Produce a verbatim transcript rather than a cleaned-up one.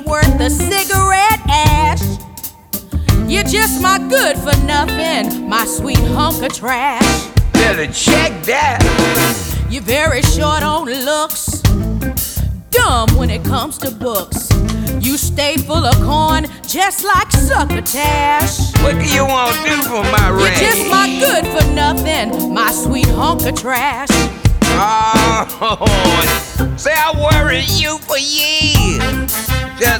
worth a cigarette ash. You're just my good for nothing, my sweet hunk of trash. Better check that. You're very short on looks, dumb when it comes to books. You stay full of corn, just like succotash. What do you want to do for my You're rain? just my good for nothing, my sweet hunk of trash. Oh, say I worried you for years. Just